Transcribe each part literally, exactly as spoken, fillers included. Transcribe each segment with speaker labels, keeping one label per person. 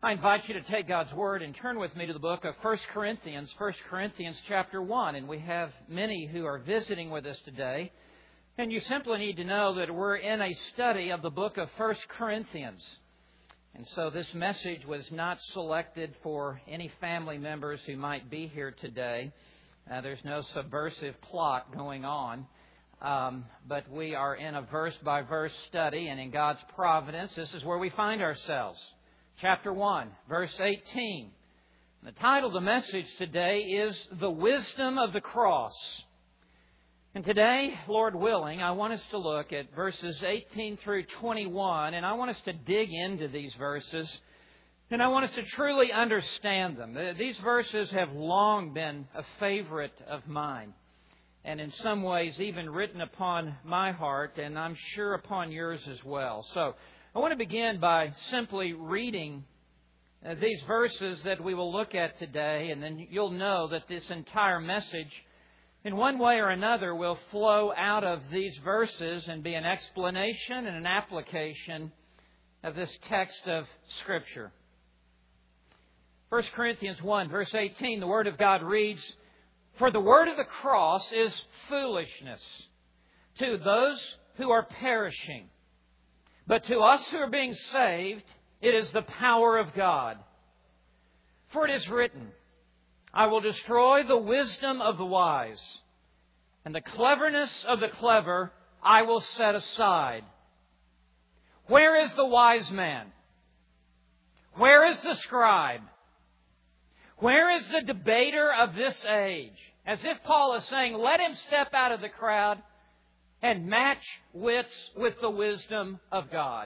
Speaker 1: I invite you to take God's Word and turn with me to the book of First Corinthians, First Corinthians chapter one. And we have many who are visiting with us today. And you simply need to know that we're in a study of the book of First Corinthians. And so this message was not selected for any family members who might be here today. Uh, there's no subversive plot going on. Um, but we are in a verse-by-verse study, and in God's providence, this is where we find ourselves. Chapter one, verse eighteen. The title of the message today is The Wisdom of the Cross. And today, Lord willing, I want us to look at verses eighteen through twenty-one, and I want us to dig into these verses, and I want us to truly understand them. These verses have long been a favorite of mine, and in some ways even written upon my heart, and I'm sure upon yours as well. So I want to begin by simply reading uh, these verses that we will look at today, and then you'll know that this entire message, in one way or another, will flow out of these verses and be an explanation and an application of this text of Scripture. First Corinthians one, verse eighteen, the Word of God reads, "For the word of the cross is foolishness to those who are perishing. But to us who are being saved, it is the power of God. For it is written, I will destroy the wisdom of the wise, and the cleverness of the clever I will set aside. Where is the wise man? Where is the scribe? Where is the debater of this age?" As if Paul is saying, let him step out of the crowd and match wits with the wisdom of God.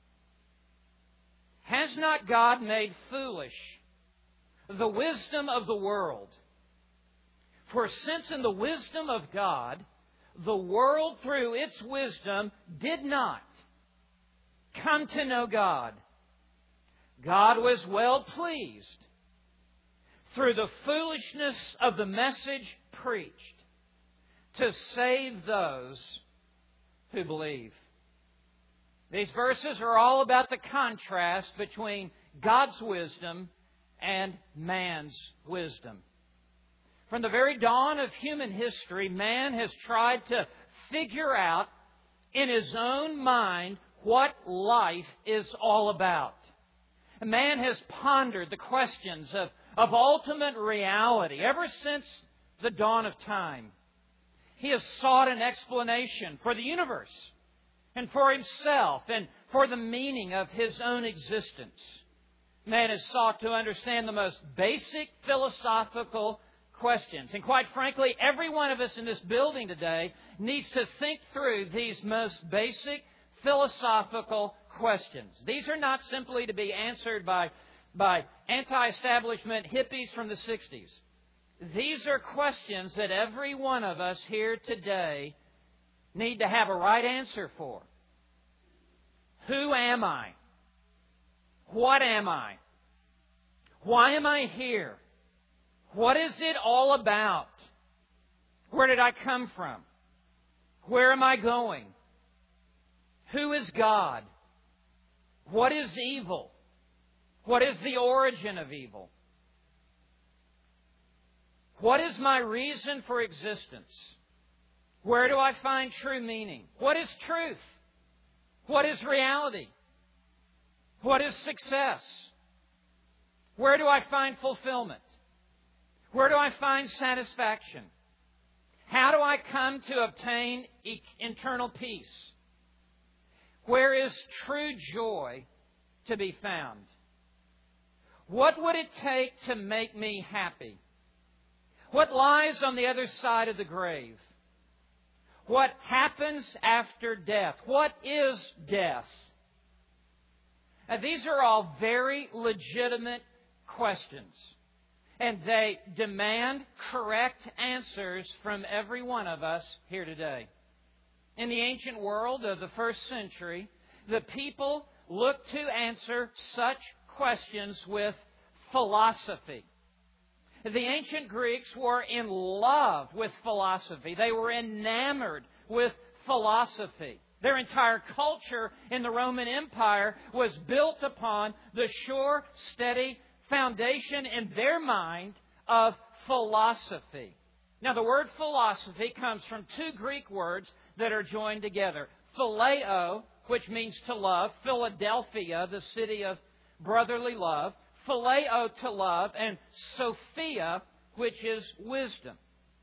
Speaker 1: Has not God made foolish the wisdom of the world? For since in the wisdom of God, the world through its wisdom did not come to know God, God was well pleased through the foolishness of the message preached to save those who believe. These verses are all about the contrast between God's wisdom and man's wisdom. From the very dawn of human history, man has tried to figure out in his own mind what life is all about. Man has pondered the questions of, of ultimate reality ever since the dawn of time. He has sought an explanation for the universe and for himself and for the meaning of his own existence. Man has sought to understand the most basic philosophical questions. And quite frankly, every one of us in this building today needs to think through these most basic philosophical questions. These are not simply to be answered by, by anti-establishment hippies from the sixties. These are questions that every one of us here today need to have a right answer for. Who am I? What am I? Why am I here? What is it all about? Where did I come from? Where am I going? Who is God? What is evil? What is the origin of evil? What is my reason for existence? Where do I find true meaning? What is truth? What is reality? What is success? Where do I find fulfillment? Where do I find satisfaction? How do I come to obtain internal peace? Where is true joy to be found? What would it take to make me happy? What lies on the other side of the grave? What happens after death? What is death? Now, these are all very legitimate questions, and they demand correct answers from every one of us here today. In the ancient world of the first century, the people looked to answer such questions with philosophy. The ancient Greeks were in love with philosophy. They were enamored with philosophy. Their entire culture in the Roman Empire was built upon the sure, steady foundation in their mind of philosophy. Now, the word philosophy comes from two Greek words that are joined together. Phileo, which means to love. Philadelphia, the city of brotherly love. Phileo, to love. And Sophia, which is wisdom.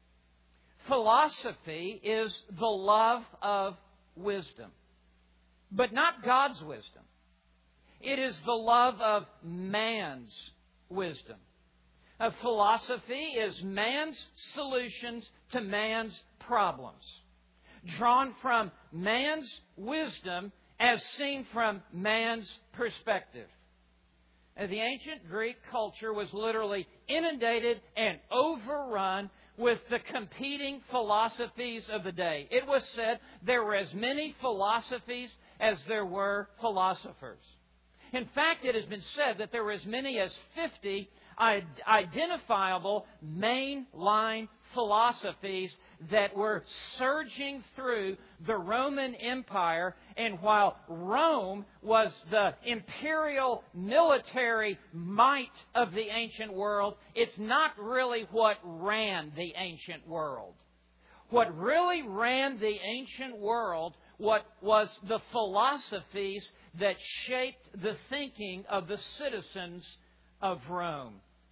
Speaker 1: Philosophy is the love of wisdom. But not God's wisdom. It is the love of man's wisdom. A philosophy is man's solutions to man's problems, drawn from man's wisdom as seen from man's perspective. The ancient Greek culture was literally inundated and overrun with the competing philosophies of the day. It was said there were as many philosophies as there were philosophers. In fact, it has been said that there were as many as fifty identifiable mainline philosophies that were surging through the Roman Empire. And while Rome was the imperial military might of the ancient world, it's not really what ran the ancient world. What really ran the ancient world what was the philosophies that shaped the thinking of the citizens of Rome.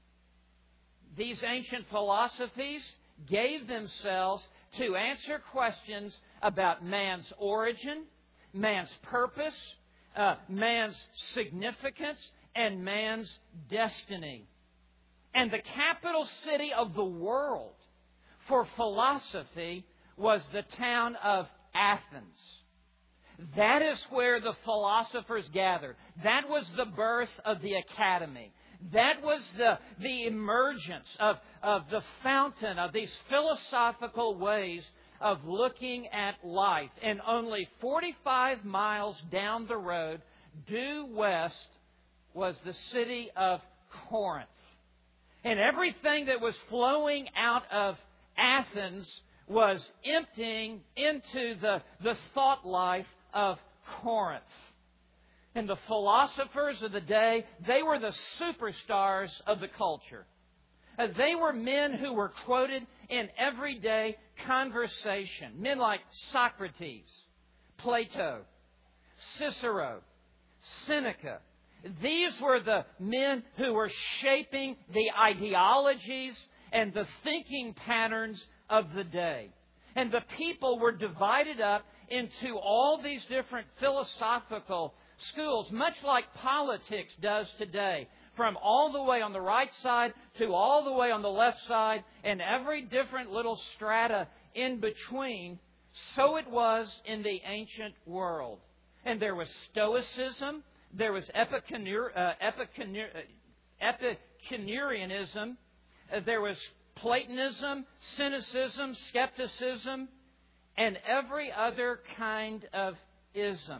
Speaker 1: These ancient philosophies gave themselves to answer questions about man's origin, man's purpose, uh, man's significance, and man's destiny. And the capital city of the world for philosophy was the town of Athens. That is where the philosophers gathered. That was the birth of the academy. That was the, the emergence of, of the fountain of these philosophical ways of looking at life. And only forty-five miles down the road, due west, was the city of Corinth. And everything that was flowing out of Athens was emptying into the, the thought life of Corinth. And the philosophers of the day, they were the superstars of the culture. Uh, they were men who were quoted in everyday conversation. Men like Socrates, Plato, Cicero, Seneca. These were the men who were shaping the ideologies and the thinking patterns of the day. And the people were divided up into all these different philosophical schools, much like politics does today, from all the way on the right side to all the way on the left side, and every different little strata in between. So it was in the ancient world. And there was Stoicism, there was Epicure, uh, Epicure, uh, Epicureanism, uh, there was Platonism, cynicism, skepticism, and every other kind of ism.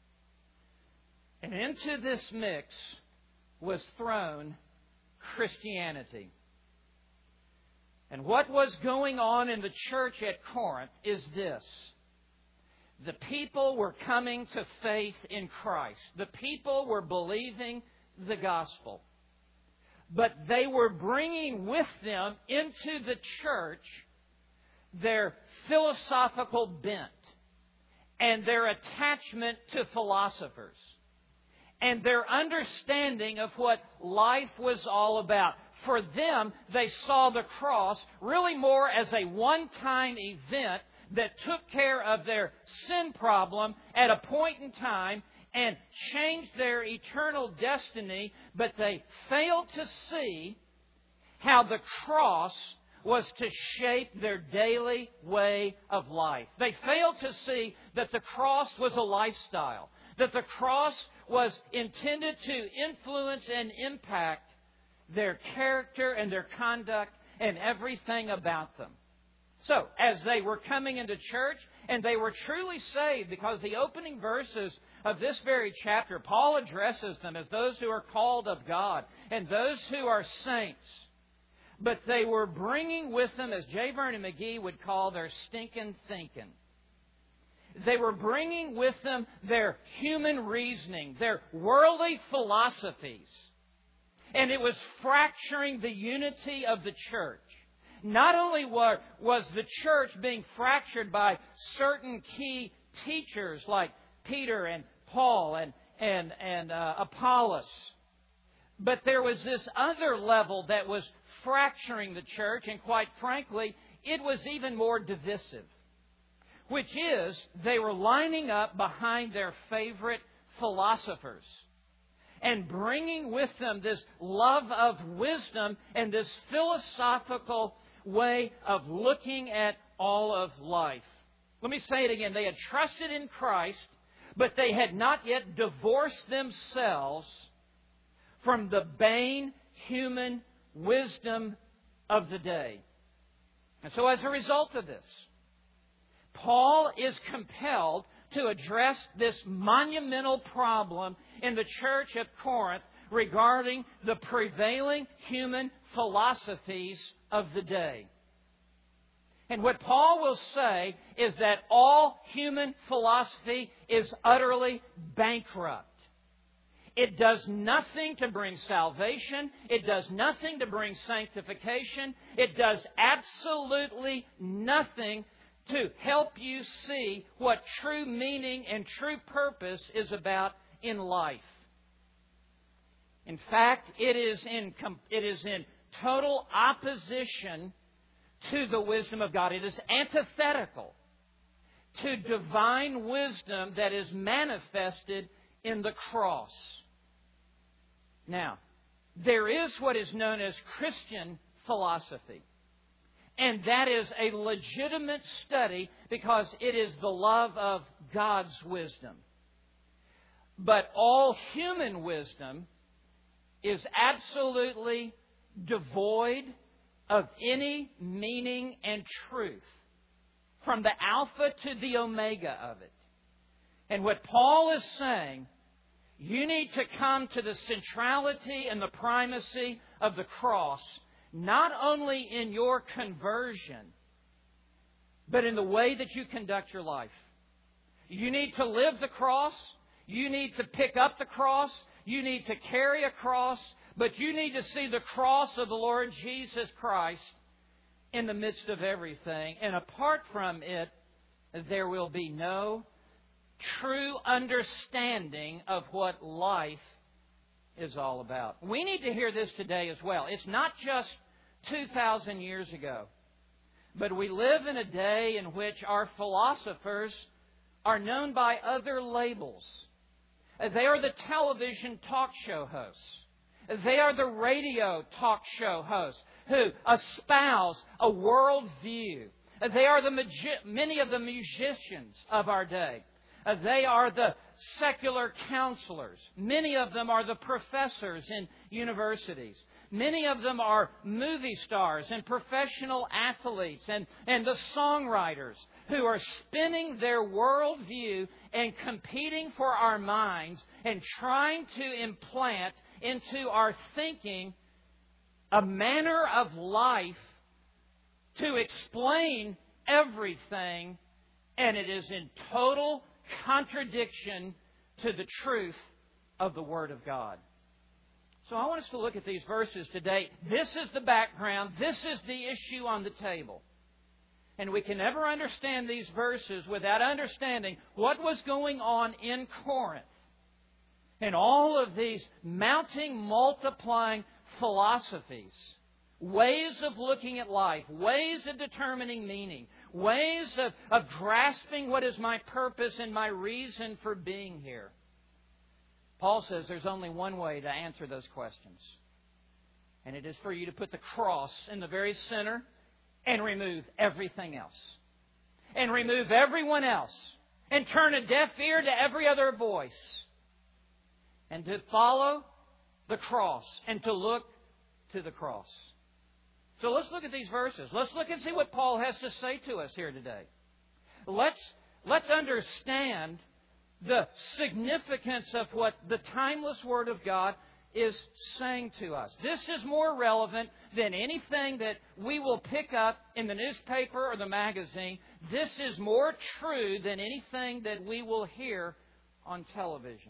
Speaker 1: And into this mix was thrown Christianity. And what was going on in the church at Corinth is this. The people were coming to faith in Christ. The people were believing the gospel. But they were bringing with them into the church their philosophical bent and their attachment to philosophers and their understanding of what life was all about. For them, they saw the cross really more as a one-time event that took care of their sin problem at a point in time and changed their eternal destiny, but they failed to see how the cross was to shape their daily way of life. They failed to see that the cross was a lifestyle, that the cross was intended to influence and impact their character and their conduct and everything about them. So, as they were coming into church, and they were truly saved, because the opening verses of this very chapter, Paul addresses them as those who are called of God and those who are saints. But they were bringing with them, as J. Vernon McGee would call, their stinking thinking. They were bringing with them their human reasoning, their worldly philosophies. And it was fracturing the unity of the church. Not only was the church being fractured by certain key teachers like Peter and Paul and, and, and uh, Apollos, but there was this other level that was fracturing the church, and quite frankly, it was even more divisive. Which is, they were lining up behind their favorite philosophers and bringing with them this love of wisdom and this philosophical way of looking at all of life. Let me say it again. They had trusted in Christ, but they had not yet divorced themselves from the vain human wisdom of the day. And so as a result of this, Paul is compelled to address this monumental problem in the church at Corinth regarding the prevailing human philosophies of the day. And what Paul will say is that all human philosophy is utterly bankrupt. It does nothing to bring salvation. It does nothing to bring sanctification. It does absolutely nothing to help you see what true meaning and true purpose is about in life. In fact, it is in, it is in total opposition to the wisdom of God. It is antithetical to divine wisdom that is manifested in the cross. Now, there is what is known as Christian philosophy. And that is a legitimate study because it is the love of God's wisdom. But all human wisdom is absolutely devoid of any meaning and truth, from the alpha to the omega of it. And what Paul is saying, you need to come to the centrality and the primacy of the cross, not only in your conversion, but in the way that you conduct your life. You need to live the cross. You need to pick up the cross. You need to carry a cross. But you need to see the cross of the Lord Jesus Christ in the midst of everything. And apart from it, there will be no true understanding of what life is all about. We need to hear this today as well. It's not just two thousand years ago, but we live in a day in which our philosophers are known by other labels. They are the television talk show hosts. They are the radio talk show hosts who espouse a world view. They are the magi- many of the musicians of our day. They are the secular counselors. Many of them are the professors in universities. Many of them are movie stars and professional athletes and, and the songwriters who are spinning their worldview and competing for our minds and trying to implant into our thinking a manner of life to explain everything, and it is in total contradiction to the truth of the Word of God. So I want us to look at these verses today. This is the background. This is the issue on the table. And we can never understand these verses without understanding what was going on in Corinth. And all of these mounting, multiplying philosophies, ways of looking at life, ways of determining meaning, ways of, of grasping what is my purpose and my reason for being here. Paul says there's only one way to answer those questions. And it is for you to put the cross in the very center and remove everything else. And remove everyone else. And turn a deaf ear to every other voice. And to follow the cross. And to look to the cross. So let's look at these verses. Let's look and see what Paul has to say to us here today. Let's, let's understand the significance of what the timeless Word of God is saying to us. This is more relevant than anything that we will pick up in the newspaper or the magazine. This is more true than anything that we will hear on television.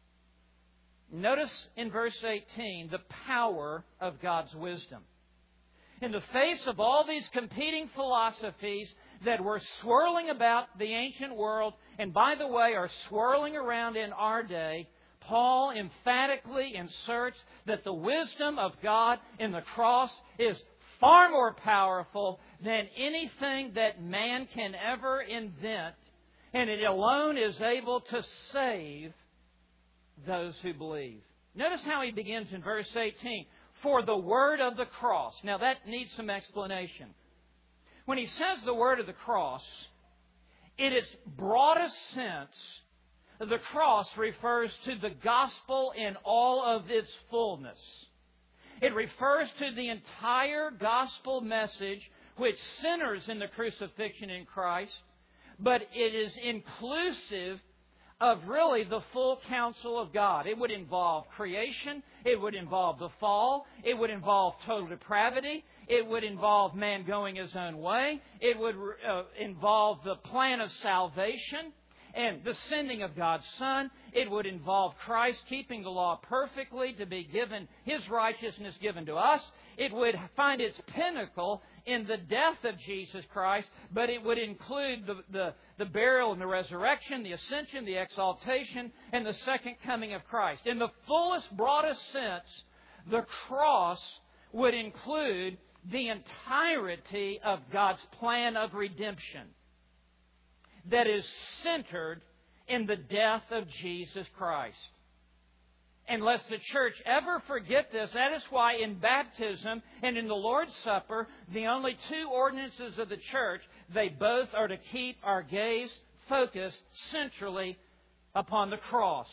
Speaker 1: Notice in verse eighteen the power of God's wisdom. In the face of all these competing philosophies that were swirling about the ancient world, and by the way are swirling around in our day, Paul emphatically inserts that the wisdom of God in the cross is far more powerful than anything that man can ever invent, and it alone is able to save those who believe. Notice how he begins in verse eighteen. For the word of the cross. Now that needs some explanation. When he says the word of the cross, in its broadest sense, the cross refers to the gospel in all of its fullness. It refers to the entire gospel message which centers in the crucifixion in Christ, but it is inclusive of really the full counsel of God. It would involve creation. It would involve the fall. It would involve total depravity. It would involve man going his own way. It would uh, involve the plan of salvation and the sending of God's Son. It would involve Christ keeping the law perfectly to be given His righteousness given to us. It would find its pinnacle in the death of Jesus Christ, but it would include the, the, the burial and the resurrection, the ascension, the exaltation, and the second coming of Christ. In the fullest, broadest sense, the cross would include the entirety of God's plan of redemption that is centered in the death of Jesus Christ. And lest the church ever forget this, that is why in baptism and in the Lord's Supper, the only two ordinances of the church, they both are to keep our gaze focused centrally upon the cross.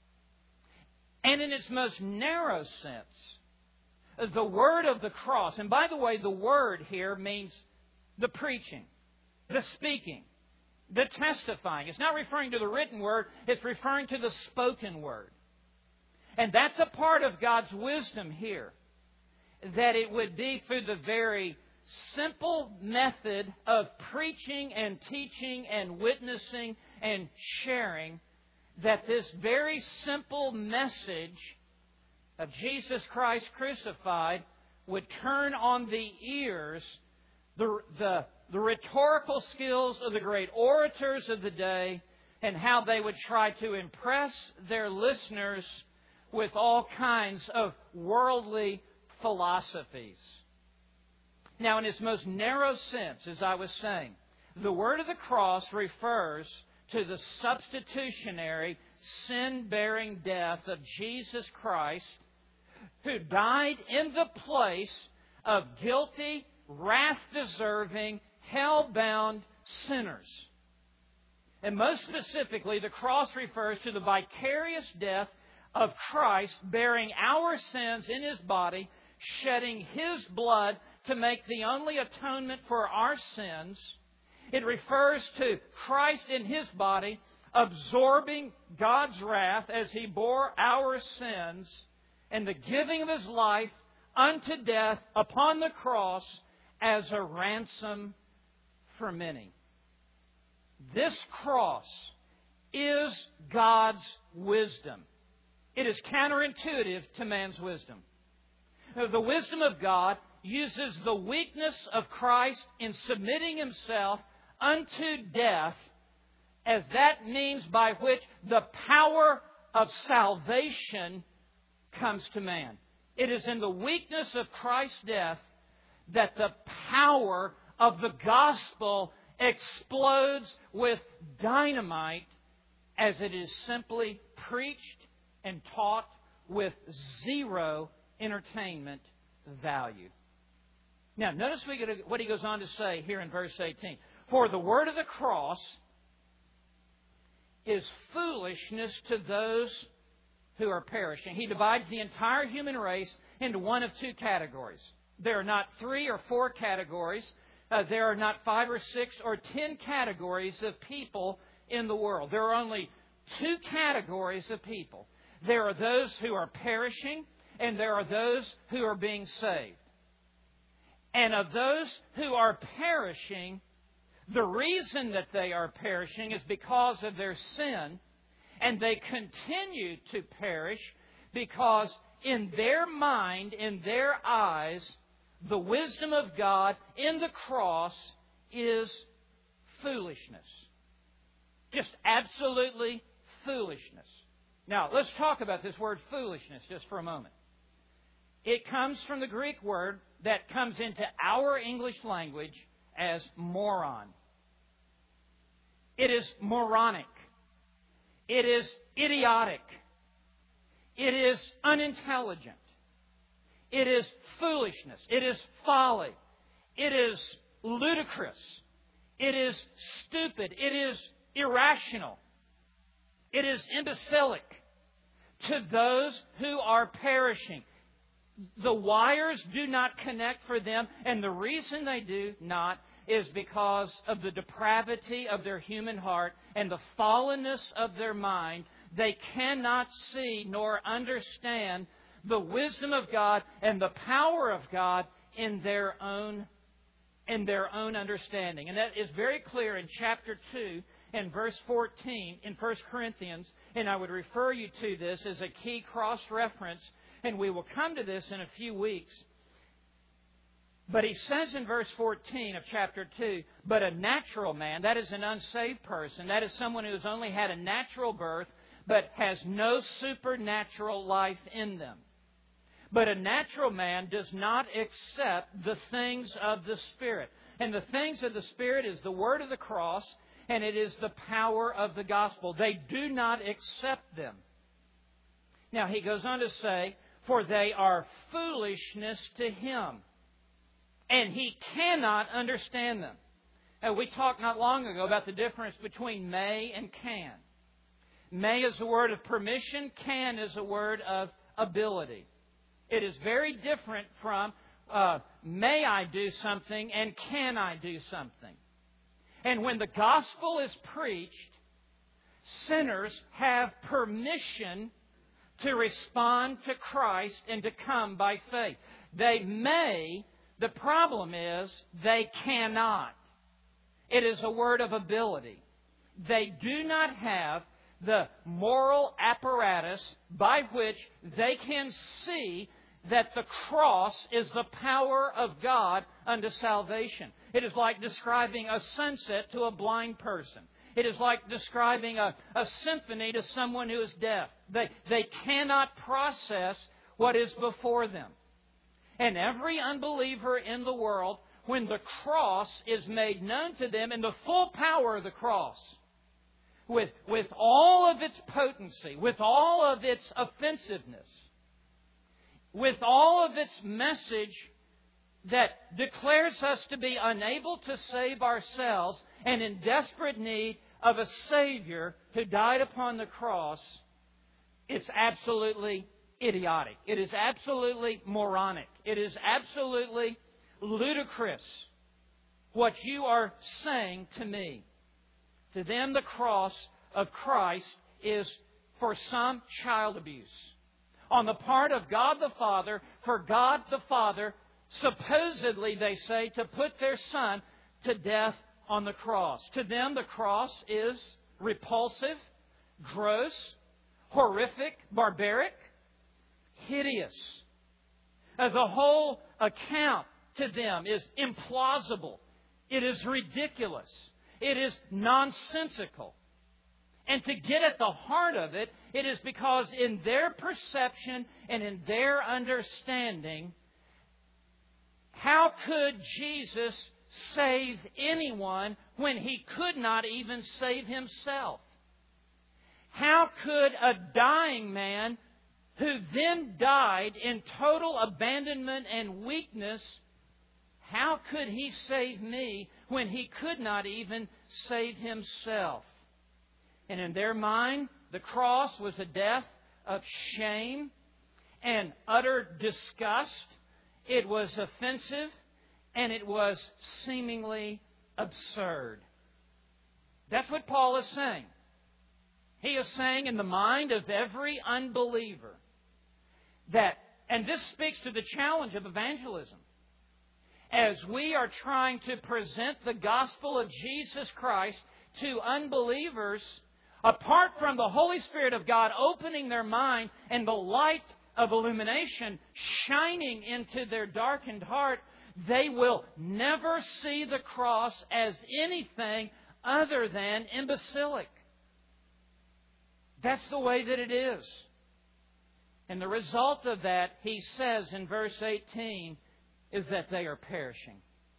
Speaker 1: And in its most narrow sense, the word of the cross, and by the way, the word here means the preaching, the speaking, the testifying. It's not referring to the written word, it's referring to the spoken word. And that's a part of God's wisdom here. That it would be through the very simple method of preaching and teaching and witnessing and sharing that this very simple message of Jesus Christ crucified would turn on the ears the, the, the rhetorical skills of the great orators of the day and how they would try to impress their listeners with all kinds of worldly philosophies. Now, in its most narrow sense, as I was saying, the word of the cross refers to the substitutionary, sin-bearing death of Jesus Christ, who died in the place of guilty, wrath-deserving, hell-bound sinners. And most specifically, the cross refers to the vicarious death of Christ bearing our sins in His body, shedding His blood to make the only atonement for our sins. It refers to Christ in His body absorbing God's wrath as He bore our sins and the giving of His life unto death upon the cross as a ransom for many. This cross is God's wisdom. It is counterintuitive to man's wisdom. The wisdom of God uses the weakness of Christ in submitting Himself unto death as that means by which the power of salvation comes to man. It is in the weakness of Christ's death that the power of the gospel explodes with dynamite as it is simply preached and taught with zero entertainment value. Now, notice what he goes on to say here in verse eighteen. For the word of the cross is foolishness to those who are perishing. He divides the entire human race into one of two categories. There are not three or four categories. Uh, there are not five or six or ten categories of people in the world. There are only two categories of people. There are those who are perishing, and there are those who are being saved. And of those who are perishing, the reason that they are perishing is because of their sin, and they continue to perish because in their mind, in their eyes, the wisdom of God in the cross is foolishness. Just absolutely foolishness. Now, let's talk about this word foolishness just for a moment. It comes from the Greek word that comes into our English language as moron. It is moronic. It is idiotic. It is unintelligent. It is foolishness. It is folly. It is ludicrous. It is stupid. It is irrational. It is imbecilic to those who are perishing. The wires do not connect for them, and the reason they do not is because of the depravity of their human heart and the fallenness of their mind. They cannot see nor understand the wisdom of God and the power of God in their own in their own understanding. And that is very clear in chapter two and verse fourteen in First Corinthians. And I would refer you to this as a key cross-reference, and we will come to this in a few weeks. But he says in verse fourteen of chapter two, but a natural man, that is an unsaved person, that is someone who has only had a natural birth, but has no supernatural life in them. But a natural man does not accept the things of the Spirit. And the things of the Spirit is the word of the cross, and it is the power of the gospel. They do not accept them. Now, he goes on to say, for they are foolishness to him, and he cannot understand them. Now, we talked not long ago about the difference between may and can. May is a word of permission. Can is a word of ability. It is very different from uh, may I do something and can I do something. And when the gospel is preached, sinners have permission to respond to Christ and to come by faith. They may, the problem is they cannot. It is a word of ability. They do not have the moral apparatus by which they can see that the cross is the power of God unto salvation. It is like describing a sunset to a blind person. It is like describing a, a symphony to someone who is deaf. They, they cannot process what is before them. And every unbeliever in the world, when the cross is made known to them in the full power of the cross, with, with all of its potency, with all of its offensiveness, with all of its message that declares us to be unable to save ourselves and in desperate need of a Savior who died upon the cross, it's absolutely idiotic. It is absolutely moronic. It is absolutely ludicrous what you are saying to me. To them, the cross of Christ is for some child abuse on the part of God the Father, for God the Father, supposedly, they say, to put their Son to death on the cross. To them, the cross is repulsive, gross, horrific, barbaric, hideous. Uh, the whole account to them is implausible. It is ridiculous. It is nonsensical. And to get at the heart of it, it is because in their perception and in their understanding, how could Jesus save anyone when He could not even save Himself? How could a dying man who then died in total abandonment and weakness, how could He save me when He could not even save Himself? And in their mind, the cross was a death of shame and utter disgust. It was offensive and it was seemingly absurd. That's what Paul is saying. He is saying in the mind of every unbeliever that, and this speaks to the challenge of evangelism, as we are trying to present the gospel of Jesus Christ to unbelievers, apart from the Holy Spirit of God opening their mind and the light of illumination shining into their darkened heart, they will never see the cross as anything other than imbecilic. That's the way that it is. And the result of that, he says in verse eighteen, is that they are perishing.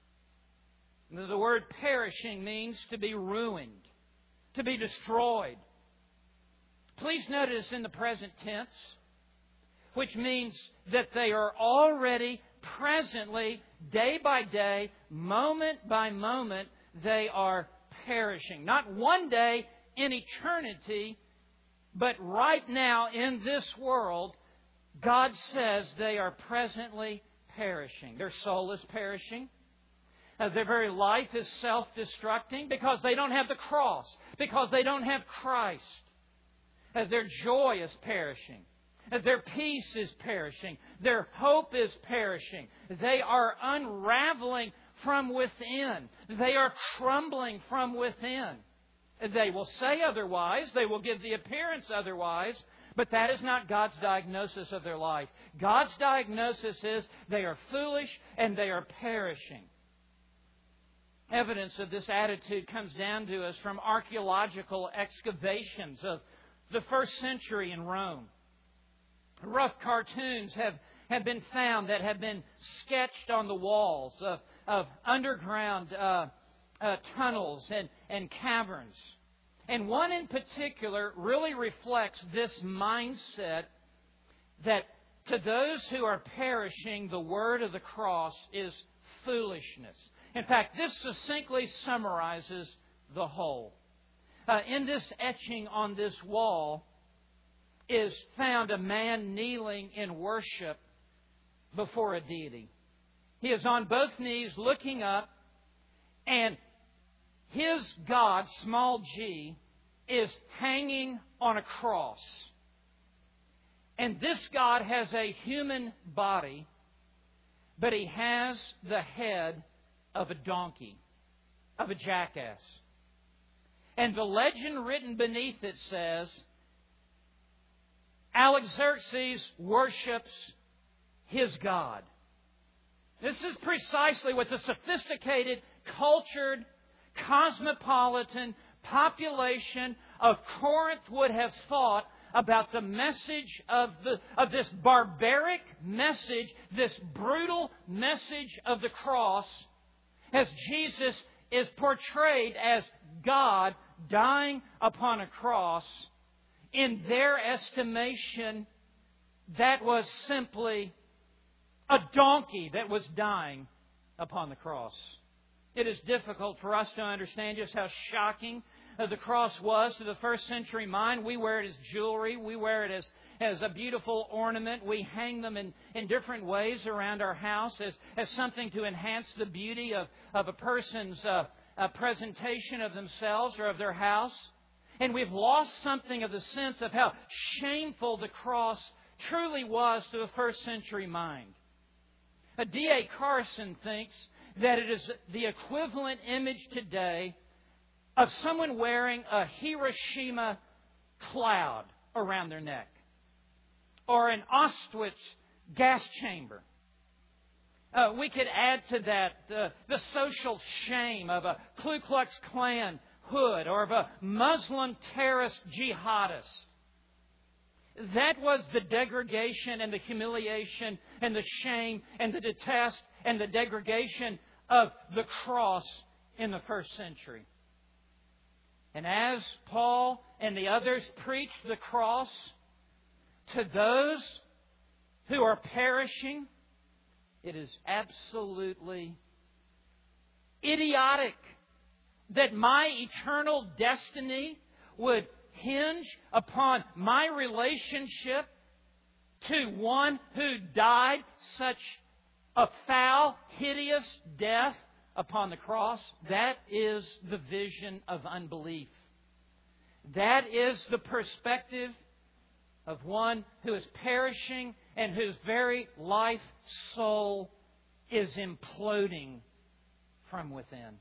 Speaker 1: The word perishing means to be ruined, to be destroyed. Please notice in the present tense, which means that they are already, presently, day by day, moment by moment, they are perishing. Not one day in eternity, but right now in this world, God says they are presently perishing. Their soul is perishing. Uh, their very life is self-destructing because they don't have the cross, because they don't have Christ. As their joy is perishing, as their peace is perishing, their hope is perishing. They are unraveling from within. They are crumbling from within. They will say otherwise. They will give the appearance otherwise. But that is not God's diagnosis of their life. God's diagnosis is they are foolish and they are perishing. Evidence of this attitude comes down to us from archaeological excavations of the first century in Rome. Rough cartoons have, have been found that have been sketched on the walls of, of underground uh, uh, tunnels and, and caverns. And one in particular really reflects this mindset that to those who are perishing, the word of the cross is foolishness. In fact, this succinctly summarizes the whole. Uh, in this etching on this wall is found a man kneeling in worship before a deity. He is on both knees looking up, and his God, small g, is hanging on a cross. And this God has a human body, but he has the head of a donkey, of a jackass. And the legend written beneath it says, Alexerxes worships his God. This is precisely what the sophisticated, cultured, cosmopolitan population of Corinth would have thought about the message of the of this barbaric message, this brutal message of the cross, as Jesus is portrayed as God dying upon a cross. In their estimation, that was simply a donkey that was dying upon the cross. It is difficult for us to understand just how shocking the cross was to the first century mind. We wear it as jewelry. We wear it as, as a beautiful ornament. We hang them in, in different ways around our house as, as something to enhance the beauty of, of a person's uh, a presentation of themselves or of their house. And we've lost something of the sense of how shameful the cross truly was to the first century mind. D A Carson thinks that it is the equivalent image today of someone wearing a Hiroshima cloud around their neck, or an Auschwitz gas chamber. Uh, we could add to that uh, the social shame of a Ku Klux Klan hood or of a Muslim terrorist jihadist. That was the degradation and the humiliation and the shame and the detest and the degradation of the cross in the first century. And as Paul and the others preached the cross to those who are perishing, it is absolutely idiotic that my eternal destiny would hinge upon my relationship to one who died such a foul, hideous death upon the cross. That is the vision of unbelief. That is the perspective of one who is perishing and whose very life soul is imploding from within.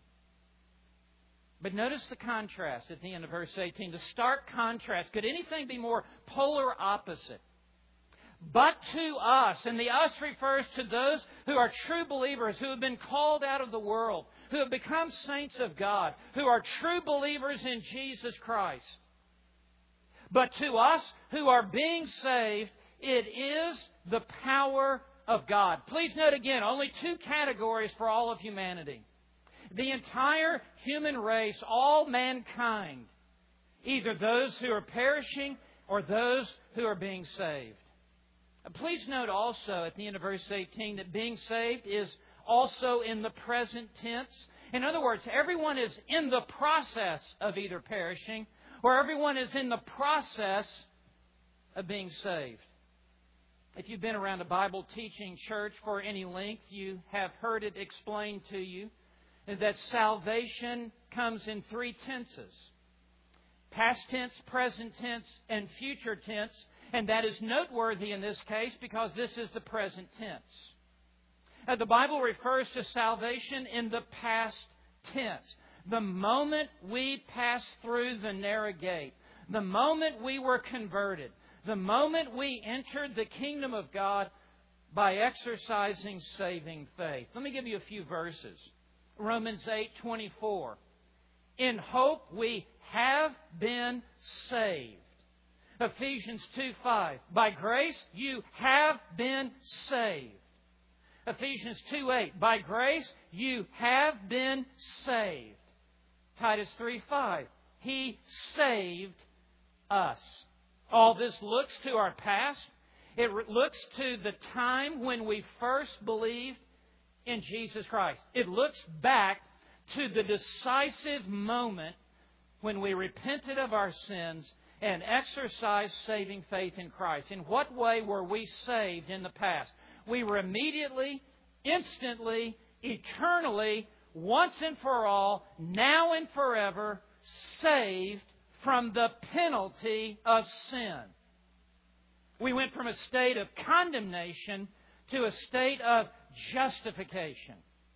Speaker 1: But notice the contrast at the end of verse eighteen. The stark contrast. Could anything be more polar opposite? But to us, and the us refers to those who are true believers, who have been called out of the world, who have become saints of God, who are true believers in Jesus Christ. But to us who are being saved, it is the power of God. Please note again, only two categories for all of humanity. The entire human race, all mankind, either those who are perishing or those who are being saved. Please note also at the end of verse eighteen that being saved is also in the present tense. In other words, everyone is in the process of either perishing or everyone is in the process of being saved. If you've been around a Bible teaching church for any length, you have heard it explained to you that salvation comes in three tenses. Past tense, present tense, and future tense. And that is noteworthy in this case because this is the present tense. Now, the Bible refers to salvation in the past tense. The moment we passed through the narrow gate, the moment we were converted, the moment we entered the kingdom of God by exercising saving faith. Let me give you a few verses. Romans eight twenty-four. In hope we have been saved. Ephesians two five. By grace you have been saved. Ephesians two eight. By grace you have been saved. Titus three five. He saved us. All this looks to our past. It looks to the time when we first believed in Jesus Christ. It looks back to the decisive moment when we repented of our sins and exercised saving faith in Christ. In what way were we saved in the past? We were immediately, instantly, eternally, once and for all, now and forever, saved from the penalty of sin. We went from a state of condemnation to a state of justification.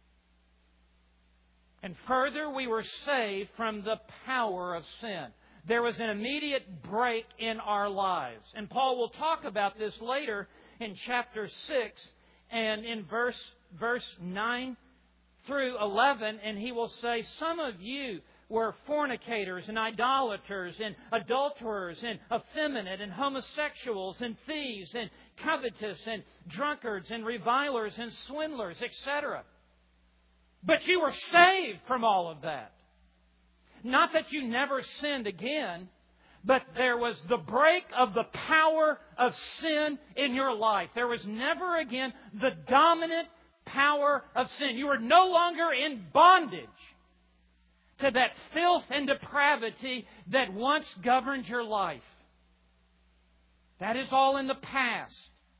Speaker 1: And further, we were saved from the power of sin. There was an immediate break in our lives. And Paul will talk about this later in chapter six and in verse, verse nine through eleven. And he will say, some of you were fornicators and idolaters and adulterers and effeminate and homosexuals and thieves and covetous and drunkards and revilers and swindlers, et cetera. But you were saved from all of that. Not that you never sinned again, but there was the break of the power of sin in your life. There was never again the dominant power of sin. You were no longer in bondage to that filth and depravity that once governed your life. That is all in the past.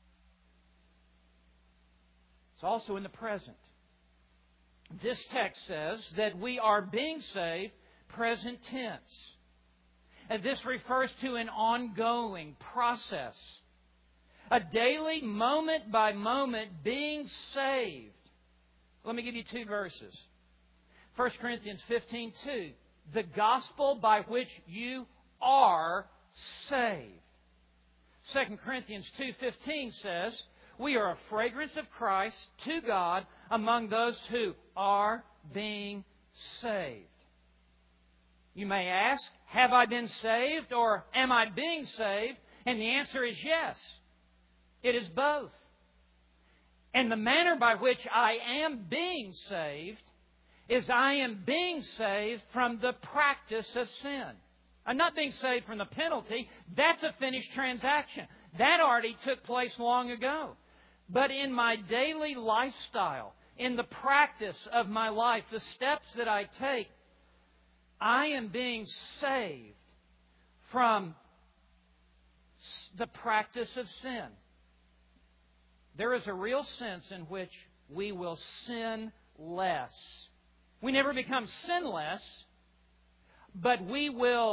Speaker 1: It's also in the present. This text says that we are being saved present tense. And this refers to an ongoing process. A daily, moment by moment being saved. Let me give you two verses. First Corinthians fifteen two. The gospel by which you are saved. Second Corinthians two fifteen says, we are a fragrance of Christ to God among those who are being saved. You may ask, have I been saved or am I being saved? And the answer is yes. It is both. And the manner by which I am being saved is I am being saved from the practice of sin. I'm not being saved from the penalty. That's a finished transaction. That already took place long ago. But in my daily lifestyle, in the practice of my life, the steps that I take, I am being saved from the practice of sin. There is a real sense in which we will sin less. We never become sinless, but we will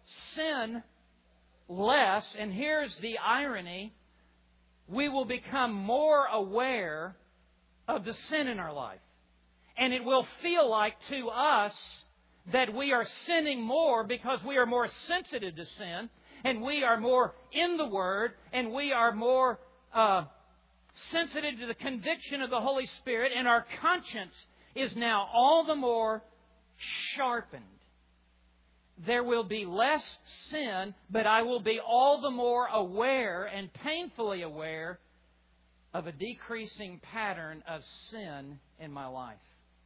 Speaker 1: sin less, and here's the irony, we will become more aware of the sin in our life. And it will feel like to us that we are sinning more because we are more sensitive to sin, and we are more in the Word, and we are more uh, sensitive to the conviction of the Holy Spirit, and our conscience is now all the more sharpened. There will be less sin, but I will be all the more aware and painfully aware of a decreasing pattern of sin in my life.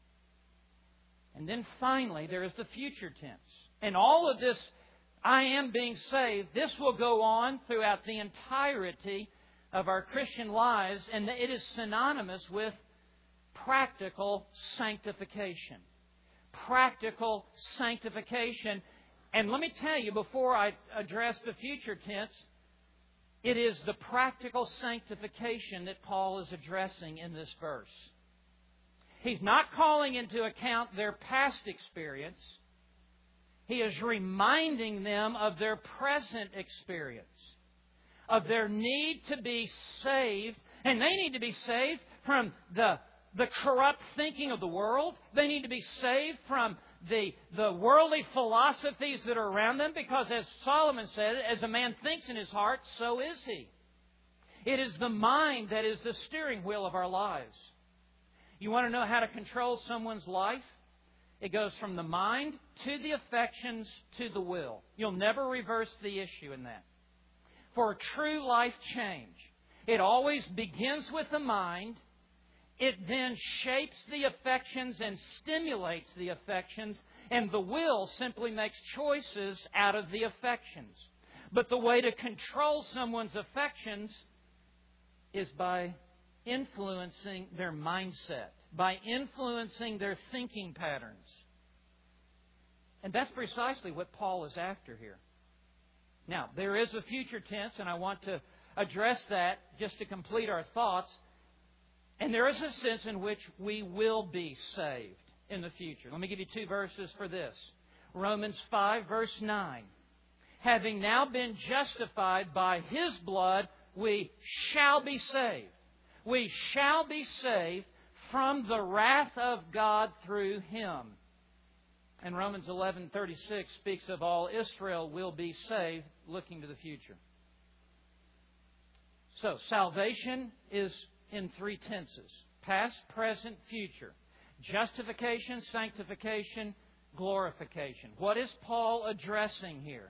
Speaker 1: And then finally, there is the future tense. And all of this, I am being saved, this will go on throughout the entirety of our Christian lives, and it is synonymous with practical sanctification. Practical sanctification. And let me tell you, before I address the future tense, it is the practical sanctification that Paul is addressing in this verse. He's not calling into account their past experience. He is reminding them of their present experience, of their need to be saved. And they need to be saved from the, the corrupt thinking of the world. They need to be saved from the, the worldly philosophies that are around them, because as Solomon said, as a man thinks in his heart, so is he. It is the mind that is the steering wheel of our lives. You want to know how to control someone's life? It goes from the mind to the affections to the will. You'll never reverse the issue in that. For a true life change, it always begins with the mind. It then shapes the affections and stimulates the affections, and the will simply makes choices out of the affections. But the way to control someone's affections is by influencing their mindset, by influencing their thinking patterns. And that's precisely what Paul is after here. Now, there is a future tense, and I want to address that just to complete our thoughts. And there is a sense in which we will be saved in the future. Let me give you two verses for this. Romans five, verse nine. Having now been justified by His blood, we shall be saved. We shall be saved from the wrath of God through Him. And Romans eleven thirty-six speaks of all Israel will be saved, looking to the future. So, salvation is in three tenses: past, present, future. Justification, sanctification, glorification. What is Paul addressing here?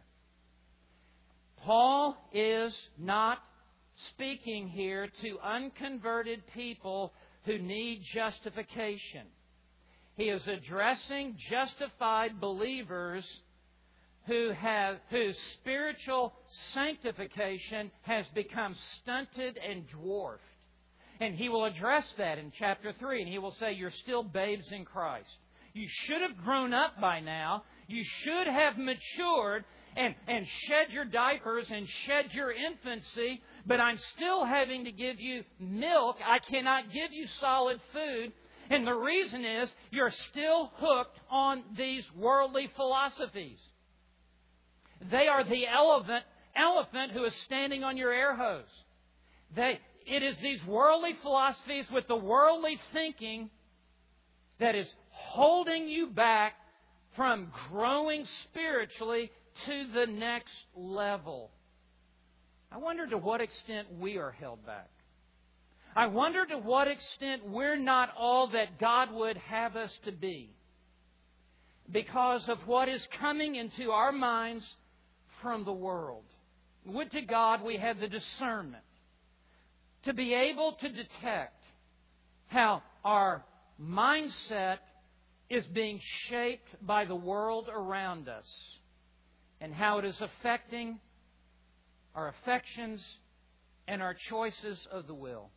Speaker 1: Paul is not speaking here to unconverted people who need justification. He is addressing justified believers who have whose spiritual sanctification has become stunted and dwarfed. And he will address that in chapter three, and he will say, you're still babes in Christ. You should have grown up by now. You should have matured and, and shed your diapers and shed your infancy, but I'm still having to give you milk. I cannot give you solid food. And the reason is you're still hooked on these worldly philosophies. They are the elephant, elephant who is standing on your air hose. They, it is these worldly philosophies with the worldly thinking that is holding you back from growing spiritually to the next level. I wonder to what extent we are held back. I wonder to what extent we're not all that God would have us to be because of what is coming into our minds from the world. Would to God we have the discernment to be able to detect how our mindset is being shaped by the world around us and how it is affecting our affections and our choices of the will.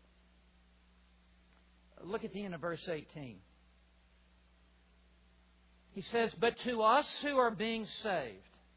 Speaker 1: Look at the end of verse eighteen. He says, but to us who are being saved,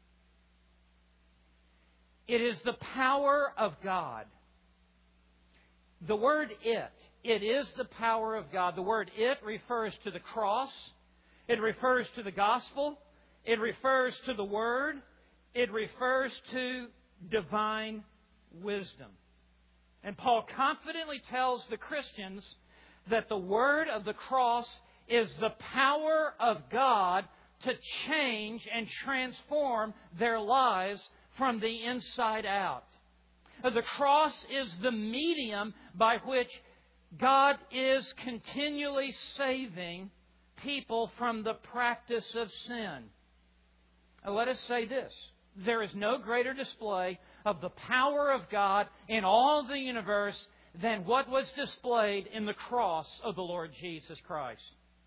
Speaker 1: it is the power of God. The word it, it is the power of God. The word it refers to the cross. It refers to the gospel. It refers to the Word. it refers to divine wisdom. And Paul confidently tells the Christians that the word of the cross is the power of God to change and transform their lives from the inside out. The cross is the medium by which God is continually saving people from the practice of sin. Now, let us say this. There is no greater display of the power of God in all the universe than what was displayed in the cross of the Lord Jesus Christ.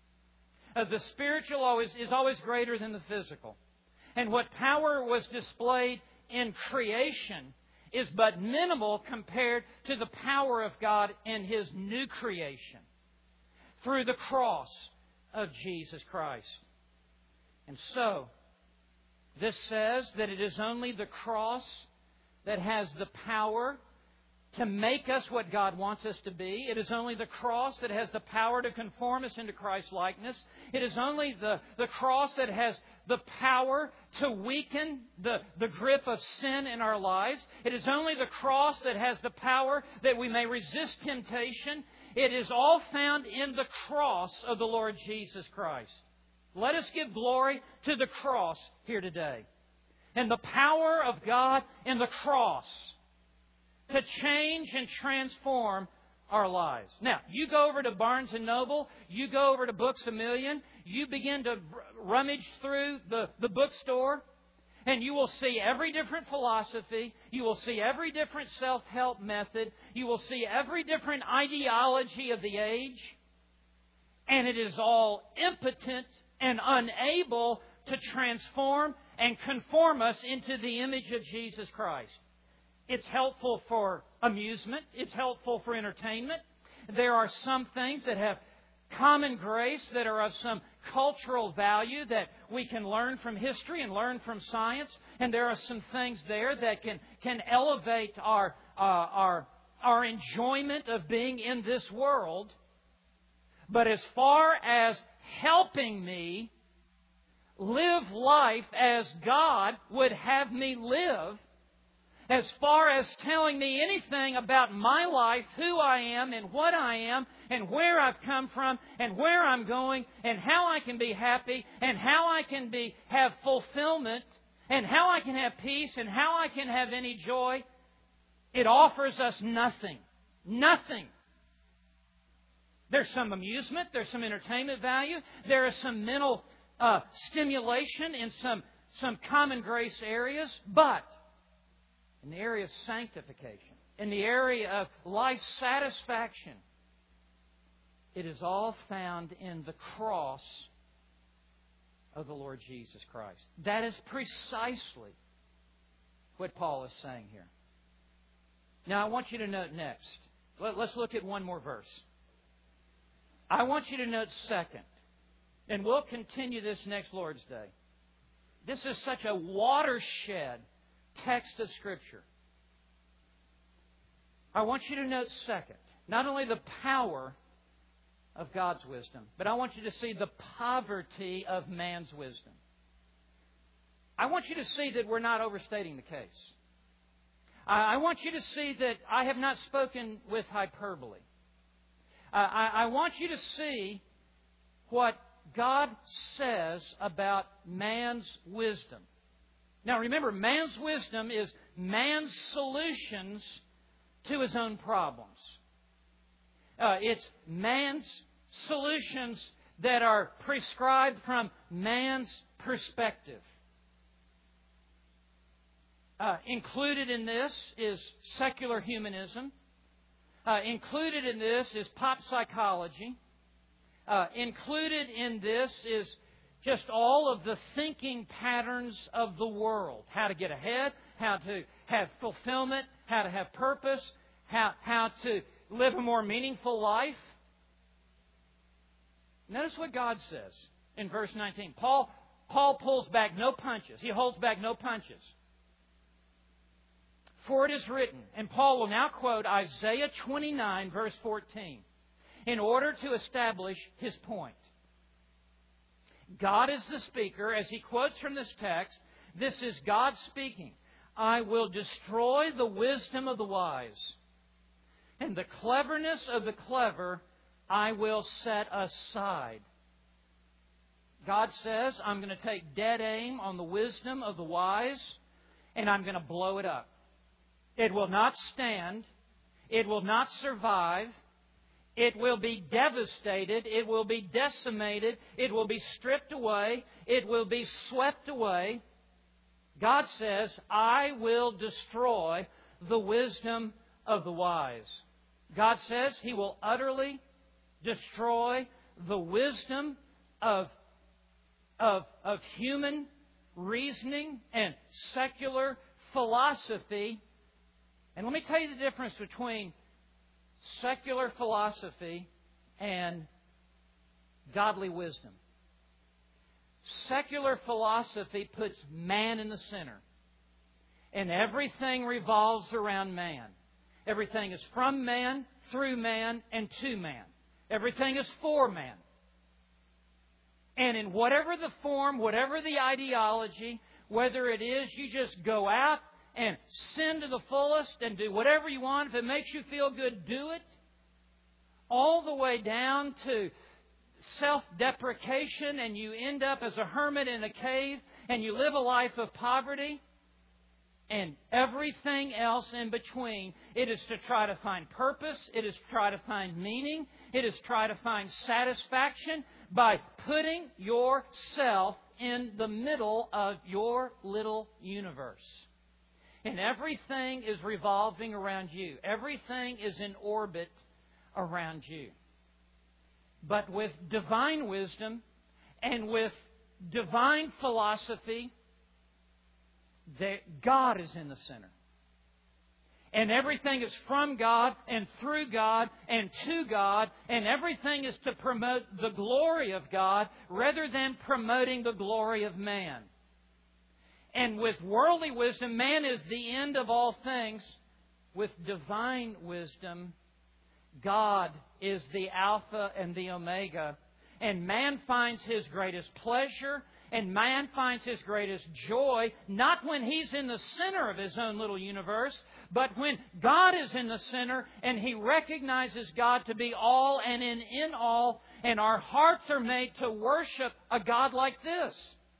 Speaker 1: Uh, the spiritual always is always greater than the physical. And what power was displayed in creation is but minimal compared to the power of God in His new creation through the cross of Jesus Christ. And so, this says that it is only the cross that has the power to make us what God wants us to be. It is only the cross that has the power to conform us into Christ's likeness. It is only the, the cross that has the power to weaken the, the grip of sin in our lives. It is only the cross that has the power that we may resist temptation. It is all found in the cross of the Lord Jesus Christ. Let us give glory to the cross here today. And the power of God in the cross to change and transform our lives. Now, you go over to Barnes and Noble, you go over to Books A Million, you begin to rummage through the, the bookstore, and you will see every different philosophy, you will see every different self-help method, you will see every different ideology of the age, and it is all impotent and unable to transform and conform us into the image of Jesus Christ. It's helpful for amusement. It's helpful for entertainment. There are some things that have common grace that are of some cultural value that we can learn from history and learn from science. And there are some things there that can, can elevate our, uh, our, our enjoyment of being in this world. But as far as helping me live life as God would have me live, as far as telling me anything about my life, who I am and what I am and where I've come from and where I'm going and how I can be happy and how I can be have fulfillment and how I can have peace and how I can have any joy, it offers us nothing. Nothing. There's some amusement. There's some entertainment value. There is some mental uh, stimulation in some, some common grace areas. But in the area of sanctification, in the area of life satisfaction, it is all found in the cross of the Lord Jesus Christ. That is precisely what Paul is saying here. Now, I want you to note next. Let's look at one more verse. I want you to note second, and we'll continue this next Lord's Day. This is such a watershed text of Scripture. I want you to note second, not only the power of God's wisdom, but I want you to see the poverty of man's wisdom. I want you to see that we're not overstating the case. I want you to see that I have not spoken with hyperbole. I, I want you to see what God says about man's wisdom. Now remember, man's wisdom is man's solutions to his own problems. Uh, it's man's solutions that are prescribed from man's perspective. Uh, included in this is secular humanism. Uh, included in this is pop psychology. Uh, included in this is just all of the thinking patterns of the world. How to get ahead, how to have fulfillment, how to have purpose, how, how to live a more meaningful life. Notice what God says in verse nineteen. Paul, Paul pulls back no punches. He holds back no punches. For it is written, and Paul will now quote Isaiah twenty-nine, verse fourteen, in order to establish his point. God is the speaker, as he quotes from this text, This is God speaking. I will destroy the wisdom of the wise, and the cleverness of the clever I will set aside. God says, I'm going to take dead aim on the wisdom of the wise, and I'm going to blow it up. It will not stand. It will not survive. It will be devastated. It will be decimated. It will be stripped away. It will be swept away. God says, I will destroy the wisdom of the wise. God says He will utterly destroy the wisdom of, of, of human reasoning and secular philosophy. And let me tell you the difference between secular philosophy and godly wisdom. Secular philosophy puts man in the center. And everything revolves around man. Everything is from man, through man, and to man. Everything is for man. And in whatever the form, whatever the ideology, whether it is you just go out and sin to the fullest and do whatever you want. If it makes you feel good, do it. All the way down to self-deprecation, and you end up as a hermit in a cave and you live a life of poverty, and everything else in between. It is to try to find purpose. It is to try to find meaning. It is to try to find satisfaction by putting yourself in the middle of your little universe. And everything is revolving around you. Everything is in orbit around you. But with divine wisdom and with divine philosophy, that God is in the center. And everything is from God and through God and to God. And everything is to promote the glory of God rather than promoting the glory of man. And with worldly wisdom, man is the end of all things. With divine wisdom, God is the Alpha and the Omega. And man finds his greatest pleasure and man finds his greatest joy, not when he's in the center of his own little universe, but when God is in the center and he recognizes God to be all and in, in all, and our hearts are made to worship a God like this.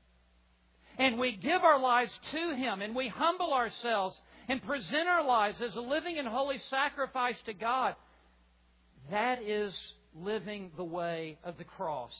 Speaker 1: And we give our lives to Him, and we humble ourselves and present our lives as a living and holy sacrifice to God. That is living the way of the cross.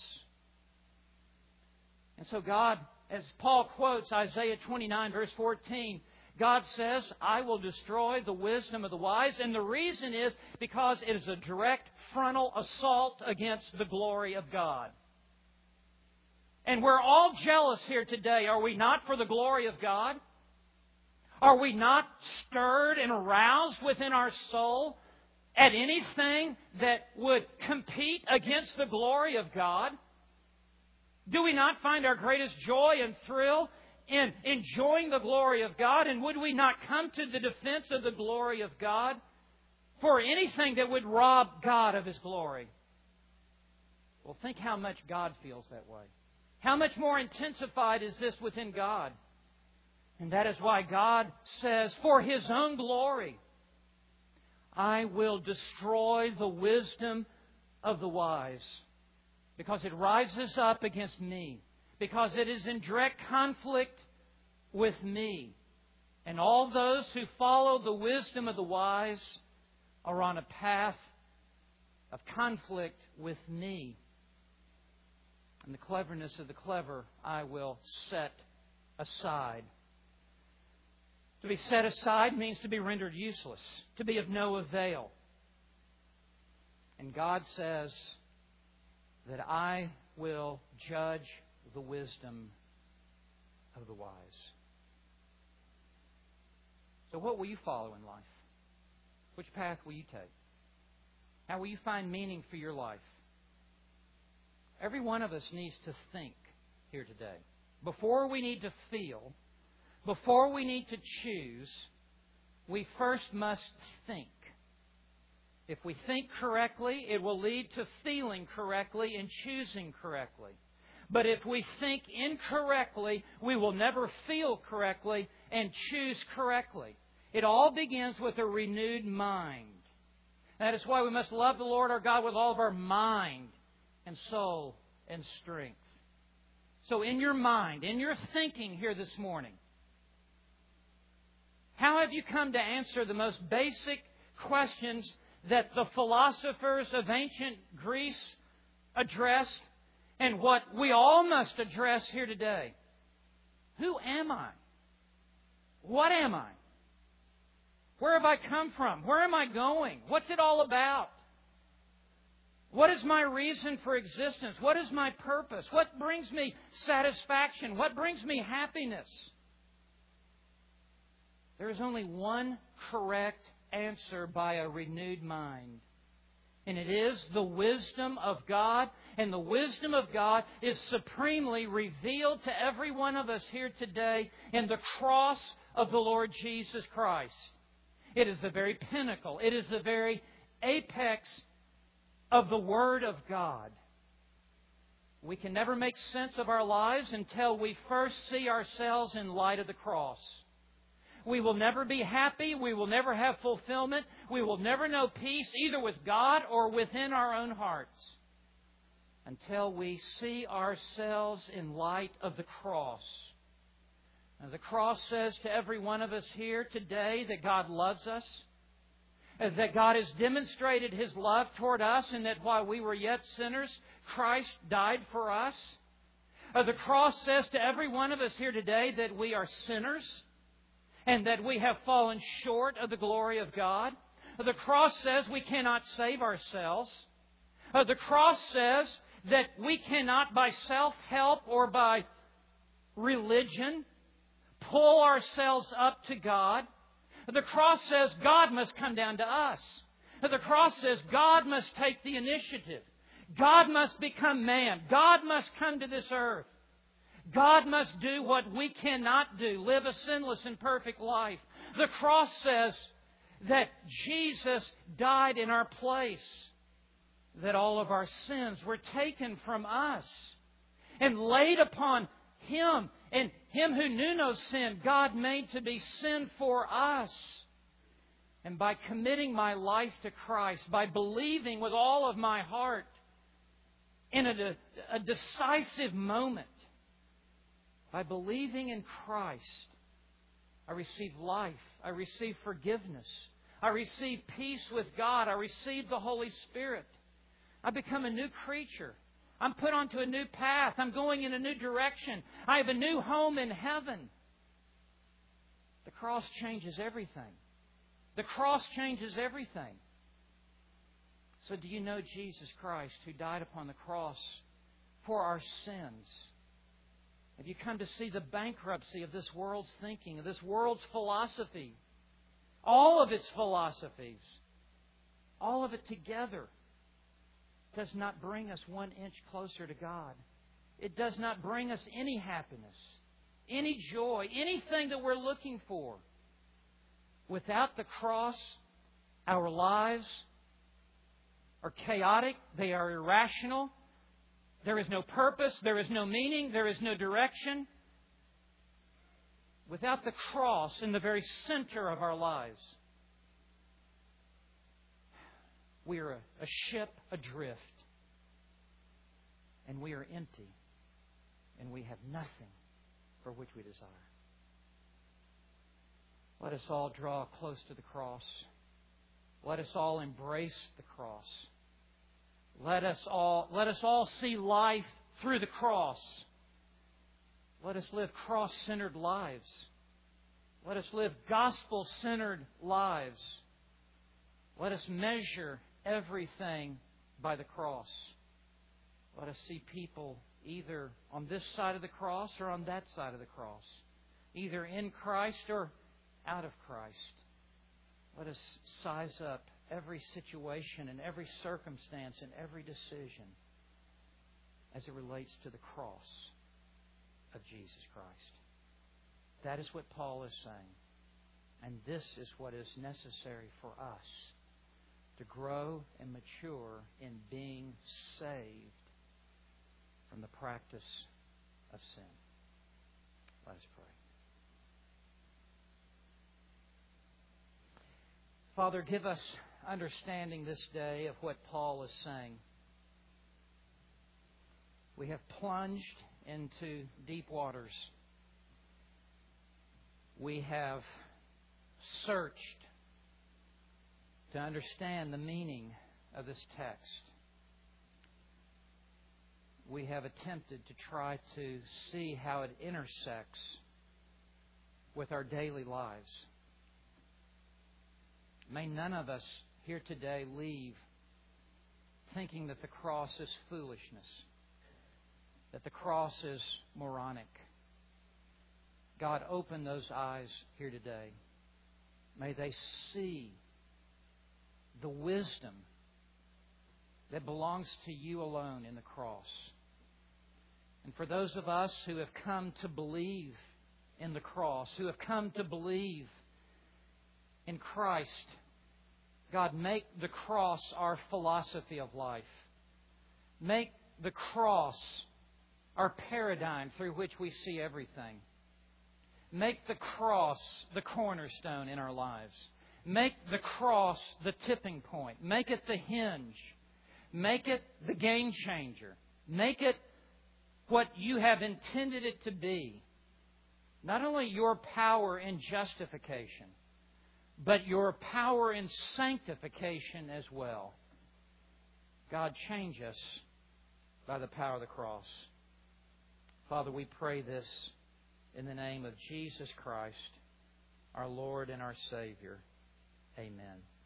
Speaker 1: And so God, as Paul quotes Isaiah twenty-nine, verse fourteen, God says, I will destroy the wisdom of the wise. And the reason is because it is a direct frontal assault against the glory of God. And we're all jealous here today, are we not, for the glory of God? Are we not stirred and aroused within our soul at anything that would compete against the glory of God? Do we not find our greatest joy and thrill in enjoying the glory of God? And would we not come to the defense of the glory of God for anything that would rob God of His glory? Well, think how much God feels that way. How much more intensified is this within God? And that is why God says, for His own glory, I will destroy the wisdom of the wise. Because it rises up against me. Because it is in direct conflict with me. And all those who follow the wisdom of the wise are on a path of conflict with me. And the cleverness of the clever I will set aside. To be set aside means to be rendered useless, to be of no avail. And God says that I will judge the wisdom of the wise. So what will you follow in life? Which path will you take? How will you find meaning for your life? Every one of us needs to think here today. Before we need to feel, before we need to choose, we first must think. If we think correctly, it will lead to feeling correctly and choosing correctly. But if we think incorrectly, we will never feel correctly and choose correctly. It all begins with a renewed mind. That is why we must love the Lord our God with all of our mind and soul and strength. So in your mind, in your thinking here this morning, how have you come to answer the most basic questions that the philosophers of ancient Greece addressed and what we all must address here today? Who am I? What am I? Where have I come from? Where am I going? What's it all about? What is my reason for existence? What is my purpose? What brings me satisfaction? What brings me happiness? There is only one correct answer by a renewed mind. And it is the wisdom of God. And the wisdom of God is supremely revealed to every one of us here today in the cross of the Lord Jesus Christ. It is the very pinnacle. It is the very apex of the Word of God. We can never make sense of our lives until we first see ourselves in light of the cross. We will never be happy. We will never have fulfillment. We will never know peace either with God or within our own hearts until we see ourselves in light of the cross. Now, the cross says to every one of us here today that God loves us, that God has demonstrated His love toward us, and that while we were yet sinners, Christ died for us. The cross says to every one of us here today that we are sinners, and that we have fallen short of the glory of God. The cross says we cannot save ourselves. The cross says that we cannot by self-help or by religion pull ourselves up to God. The cross says God must come down to us. The cross says God must take the initiative. God must become man. God must come to this earth. God must do what we cannot do, live a sinless and perfect life. The cross says that Jesus died in our place, that all of our sins were taken from us and laid upon Him. And Him who knew no sin, God made to be sin for us. And by committing my life to Christ, by believing with all of my heart in a, a decisive moment, by believing in Christ, I receive life. I receive forgiveness. I receive peace with God. I receive the Holy Spirit. I become a new creature. I'm put onto a new path. I'm going in a new direction. I have a new home in heaven. The cross changes everything. The cross changes everything. So do you know Jesus Christ who died upon the cross for our sins? Have you come to see the bankruptcy of this world's thinking, of this world's philosophy? All of its philosophies, all of it together, does not bring us one inch closer to God. It does not bring us any happiness, any joy, anything that we're looking for. Without the cross, our lives are chaotic, they are irrational. There is no purpose, there is no meaning, there is no direction. Without the cross in the very center of our lives, we are a, a ship adrift. And we are empty. And we have nothing for which we desire. Let us all draw close to the cross. Let us all embrace the cross. Let us all, let us all see life through the cross. Let us live cross-centered lives. Let us live gospel-centered lives. Let us measure everything by the cross. Let us see people either on this side of the cross or on that side of the cross. Either in Christ or out of Christ. Let us size up every situation and every circumstance and every decision as it relates to the cross of Jesus Christ. That is what Paul is saying. And this is what is necessary for us to grow and mature in being saved. from the practice of sin. Let us pray. Father, give us understanding this day of what Paul is saying. We have plunged into deep waters. We have searched to understand the meaning of this text. We have attempted to try to see how it intersects with our daily lives. May none of us here today leave thinking that the cross is foolishness, that the cross is moronic. God, open those eyes here today. May they see the wisdom that belongs to You alone in the cross. And for those of us who have come to believe in the cross, who have come to believe in Christ, God, make the cross our philosophy of life. Make the cross our paradigm through which we see everything. Make the cross the cornerstone in our lives. Make the cross the tipping point. Make it the hinge. Make it the game changer. Make it what You have intended it to be. Not only Your power in justification, but Your power in sanctification as well. God, change us by the power of the cross. Father, we pray this in the name of Jesus Christ, our Lord and our Savior. Amen.